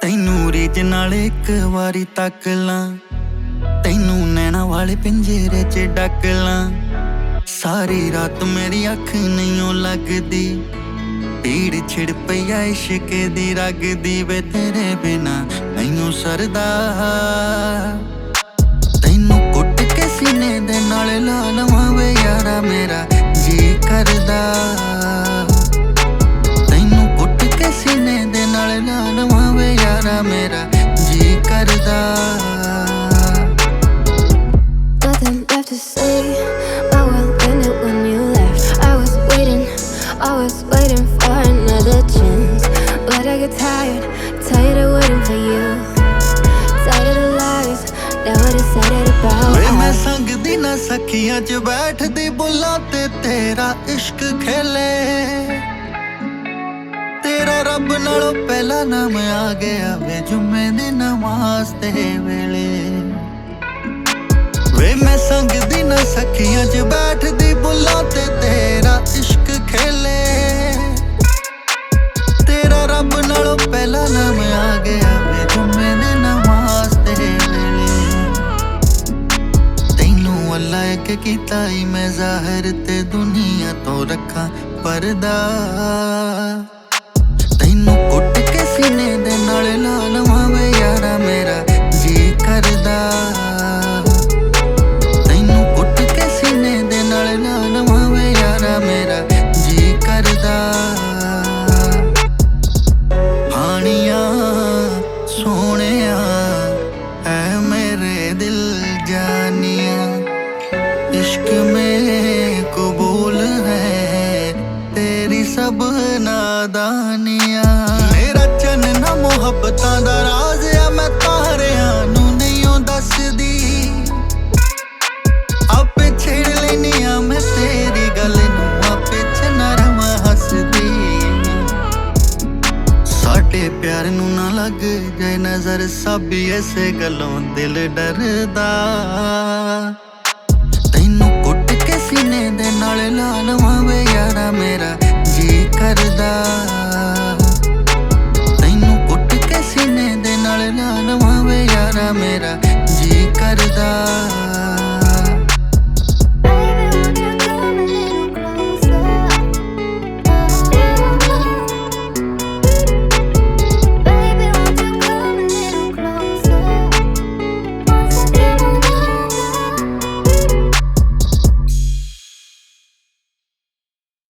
ਤੈਨੂੰ ਰੀਝ ਨਾਲ ਇੱਕ ਵਾਰੀ ਤੱਕ ਲਾਂ, ਤੈਨੂੰ ਨੈਣਾ ਵਾਲੇ ਪਿੰਜਰੇ 'ਚ ਡੱਕ ਲਾਂ। ਸਾਰੀ ਰਾਤ ਮੇਰੀ ਅੱਖ ਨਹੀਂ ਲੱਗਦੀ, ਪੀੜ ਛਿੜ ਪਈ ਆ ਇਸ਼ਕ ਦੀ ਰਗ ਦੀ। ਵੇ ਤੇਰੇ ਬਿਨਾ ਮੈਨੂੰ ਸਰਦਾ, ਤੈਨੂੰ ਕੁੱਟ ਕੇ ਸੀਨੇ ਦੇ ਨਾਲ ਲਾ ਲਵਾਂ ਵੇ ਯਾਰਾ ਮੇਰਾ ਜੀ ਕਰਦਾ। ਤੈਨੂੰ ਕੁੱਟ ਕੇ ਸੀਨੇ ਦੇ ਨਾਲ ਲਾ ਲਵਾਂ ਵੇ ਯਾਰਾ ਮੇਰਾ ਜੀ ਕਰਦਾ। Nothing left to say, my world ended when you left. I was waiting for another chance, but I get tired of waiting for you. Tired of the lies that were decided about. ਵੇ ਮੈਂ ਸੰਗ ਦੀ ਨਾ ਸਖੀਆਂ 'ਚ ਬੈਠਦੀ ਬੁੱਲਾਂ ਤੇ ਤੇਰਾ ਇਸ਼ਕ ਖੇਲੇ। ਤੇਰਾ ਰੱਬ ਨਾਲੋਂ ਪਹਿਲਾਂ ਨਾਮ ਆ ਗਿਆ ਵੇ ਜੁਮੇ ਦੀ ਨਮਾਜ਼ ਦੇ ਵੇਲੇ। ਵੇ ਮੈਂ ਸੰਗ ਦੀ ਨਾ ਸਖੀਆਂ 'ਚ ਬੈਠਦੀ ਬੁੱਲਾਂ ਤੇ ਤੇਰਾ ਇਸ਼ਕ ਖੇਲੇ। ਤੇਰਾ ਰੱਬ ਨਾਲੋਂ ਪਹਿਲਾਂ ਨਾਮ ਆ ਗਿਆ ਵੇ ਜੁਮੇ ਦੀ ਨਮਾਜ਼ ਦੇ ਵੇਲੇ। ਤੈਨੂੰ ਅੱਲਾ ਇੱਕ ਕੀਤਾ ਈ ਮੈਂ ਜ਼ਾਹਿਰ ਤੇ ਦੁਨੀਆ ਤੋਂ ਰੱਖਾਂ ਪਰਦਾ। ਤੈਨੂੰ ਕੁੱਟ ਕੇ ਸੀਨੇ ਦੇ ਨਾਲ ਲਾ ਲਵਾਂ ਵੇ ਯਾਰਾ ਮੇਰਾ ਜੀ ਕਰਦਾ। ਤੈਨੂੰ ਕੁੱਟ ਕੇ ਸੀਨੇ ਦੇ ਨਾਲ ਲਾ ਲਵਾਂ ਵੇ ਯਾਰਾ ਮੇਰਾ ਜੀ ਕਰਦਾ। ਹਾਣੀਆਂ ਸੋਹਣਿਆ ਐ ਮੇਰੇ ਦਿਲ ਜਾਨੀਆਂ, इश्क में कबूल है तेरी सब नादानियां। मेरा चन्ना मुहब्बतां दा राज आ, मैं तारियां नू नहीं दसदी। आपे छेड़ लेनी आ मैं तेरी गल नू, आपे नरम हसदी। साडे प्यार नू ना लग जाए नजर, सब इसे गलों दिल डरदा। ਤੈਨੂੰ ਕੁੱਟ ਕੇ ਸੀਨੇ ਦੇ ਨਾਲ ਲਾ ਲਵਾਂ ਵੇ ਯਾਰਾ ਮੇਰਾ ਜੀ ਕਰਦਾ।